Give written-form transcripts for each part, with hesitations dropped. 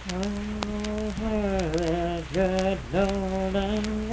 Where good golden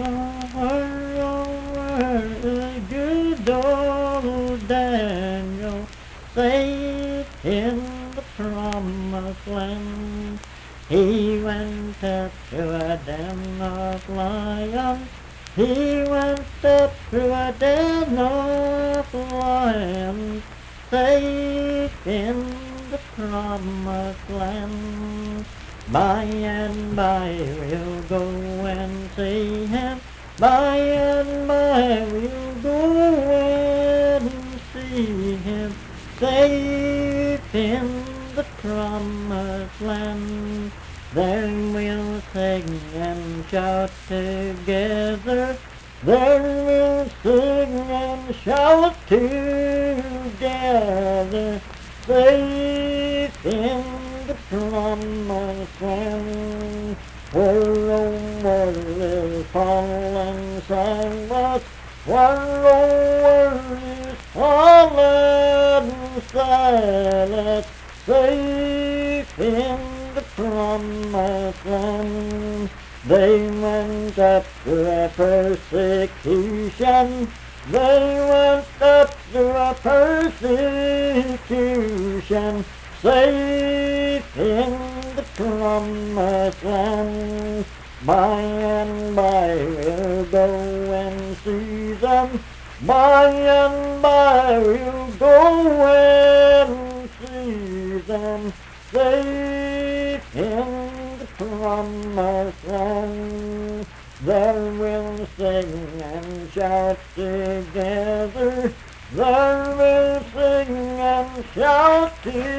where good old Daniel safe in the promised land. He went up to a den of lions. He went up to a den of lions, safe in the promised land. By and by we'll go and see him. By and by we'll go and see him, safe in the promised land. Then we'll sing and shout together. Then we'll sing and shout together, safe in the promised land. Where over is fallen silence, where over is fallen silence, safe in the promised land. They went up to a persecution. They went up to a persecution, safe in the promised land. By and by we'll go and see them. By and by we'll go and see them, safe in the promised land. There we'll sing and shout together. There we'll sing and shout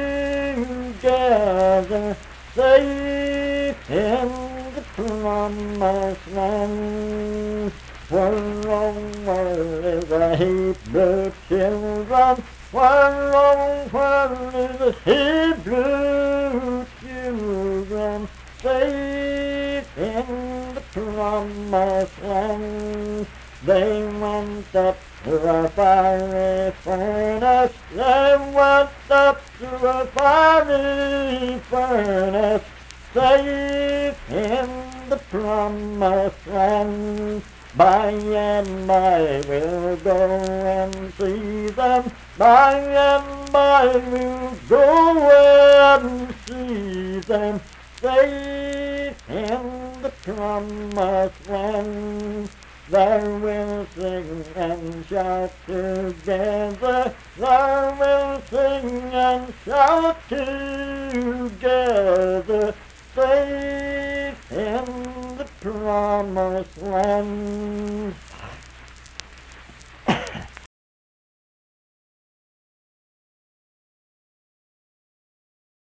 together, safe in the promised land. Where over is the Hebrew children, where is the Hebrew children, safe in the promised land. They went up to a fiery furnace. They went up to a fiery furnace, safe in the promised land. By and by we'll go and see them. By and by we'll go and see them, safe in the promised land. There we'll sing and shout together. There we'll sing and shout together, safe in the promised land.